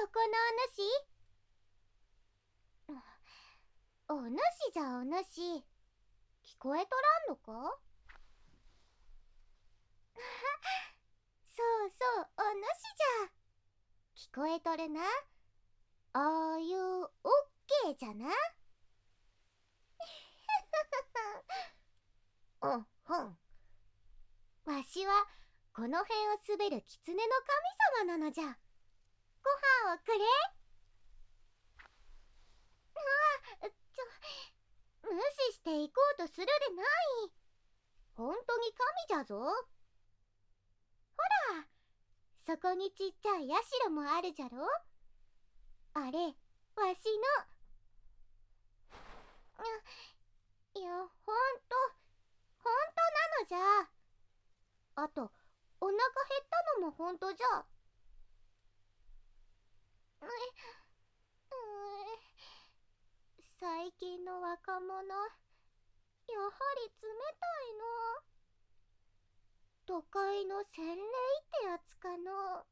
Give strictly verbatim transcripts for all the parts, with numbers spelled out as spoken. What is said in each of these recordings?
そこのお主、お主じゃお主、聞こえとらんのか？そうそう、お主じゃ。聞こえとるな。ああいうオッケーじゃな。うんふん。わしはこの辺を滑る狐の神様なのじゃ。ご飯をくれ。ああ、ちょ、無視して行こうとするでない。本当に神じゃぞ。ほら、そこにちっちゃい社もあるじゃろ。あれ、わしの。いや、ほんと、ほんとなのじゃ。あと、お腹減ったのもほんとじゃ。うう最近の若者、やはり冷たいの。都会の洗礼ってやつかの。う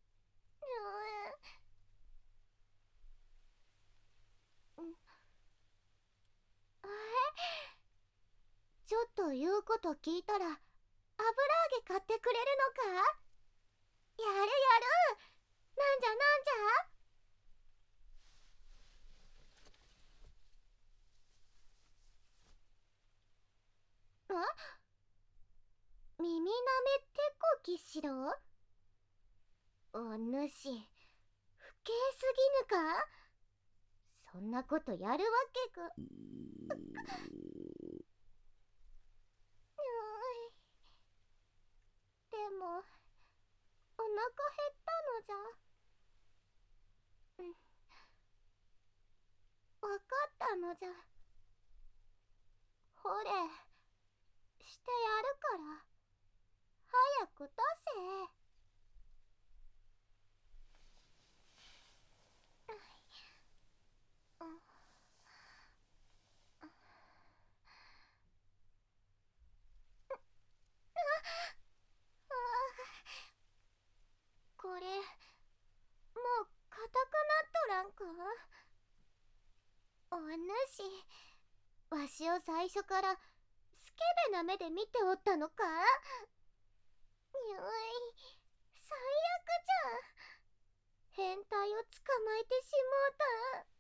うんあえちょっと言うこと聞いたら油揚げ買ってくれるのか？やるやる。なんじゃなんじゃ？あ、耳なめてこきしろ。お主、不敬すぎぬか？そんなことやるわけが。でも、お腹減ったのじゃ。うん、わかったのじゃ。ほれ、してやるから、早く出せ。うん、これ、もう硬くなっとらんか？お主、わしを最初からスケベな目で見ておったのか？にゅい、最悪じゃん。変態を捕まえてしもうた。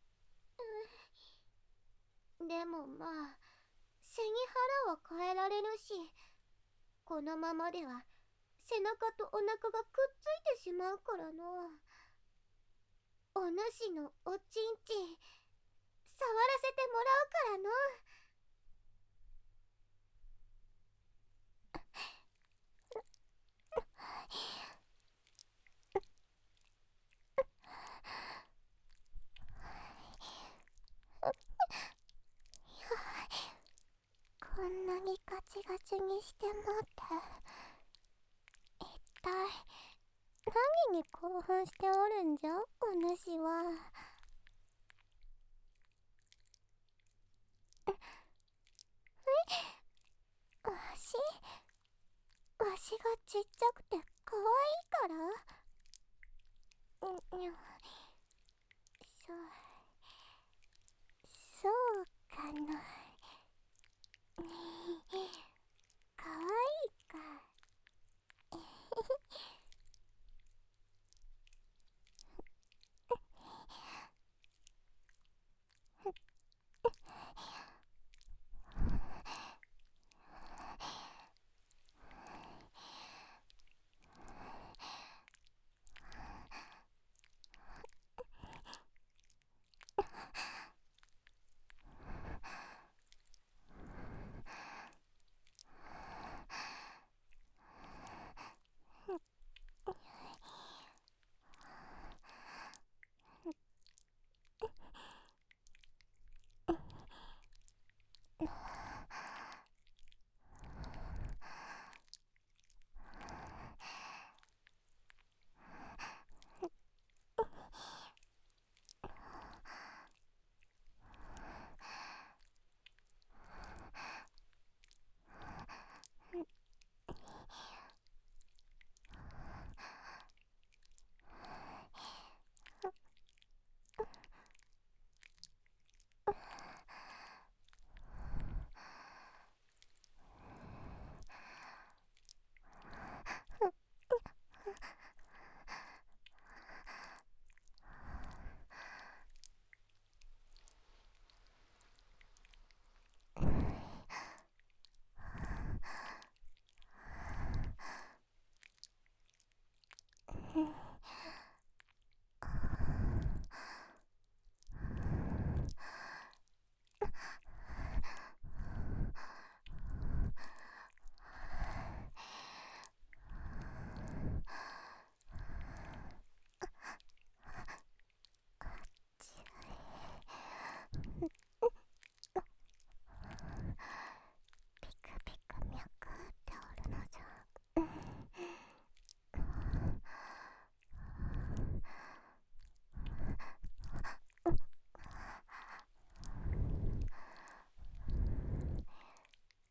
うん、でもまあ、背に腹は変えられるし、このままでは背中とお腹がくっついてしまうからの。お主のおちんち触らせてもらうからの。こんなにガチガチにしてもって一体何に興奮しておるんじゃ、お主は。わしわしがちっちゃくて可愛いから？んにゃ、そうそうかな。可愛いか。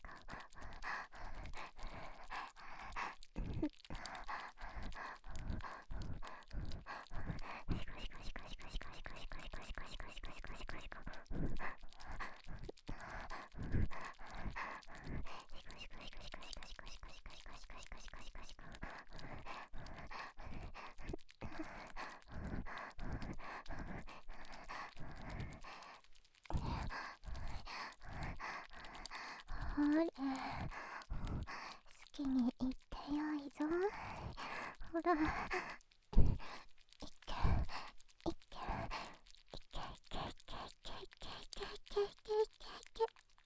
あれ、好きに言ってよいぞ。ほら、いけいけいけいけいけいけいけいけいけいけいけ。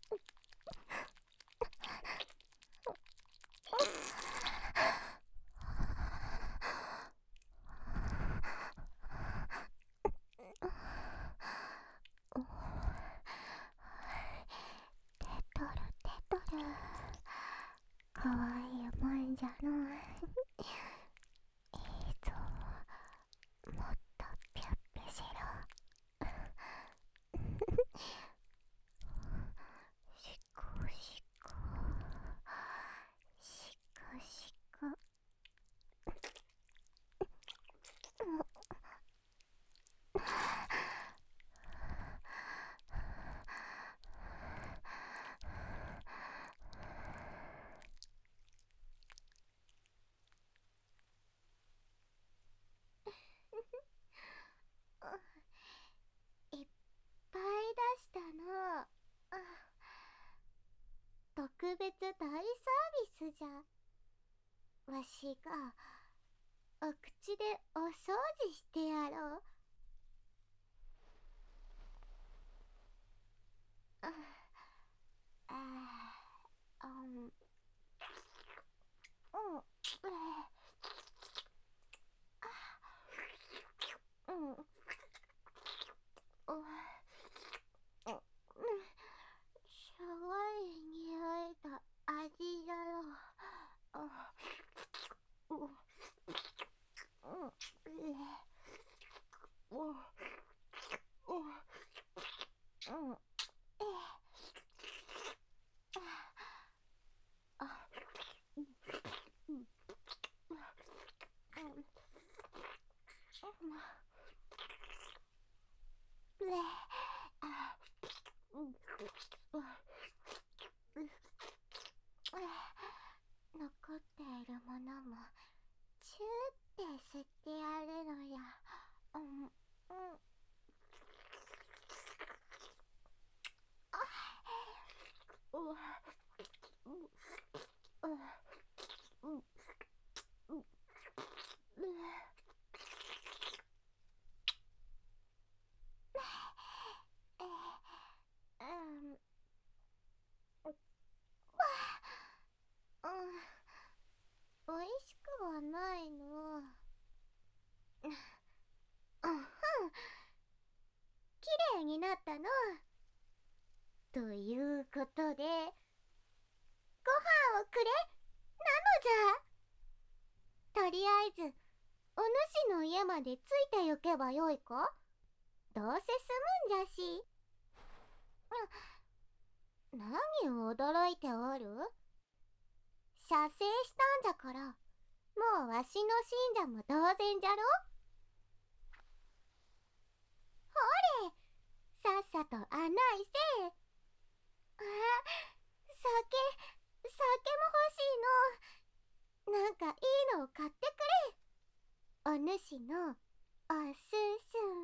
出とる出とる。かわいいもんじゃの。いいぞ、もっとぴゅっぴしろ。しこしこしこしこ。いっぱい出したの。特別大サービスじゃ。わしがお口でお掃除してやろう。ああ、うん、うん、うん、うん、すごい匂いと味だろう。うん、うん、うん、うん、残っているものもチューって吸ってやるのや。うん、うん、あうわ、うん、うん、うん、うん、うん、おいしくはないの。うん、きれいになったの。ということで、ご飯をくれなのじゃ。とりあえず、お主の家までついて行けばよいか。どうせ済むんじゃし。何を驚いておる。射精したんじゃから、もうわしの信者も同然じゃろ。ほれ、さっさと案内せえ。あ、酒、酒も欲しいの。なんかいいのを買ってくれ。お主のおすす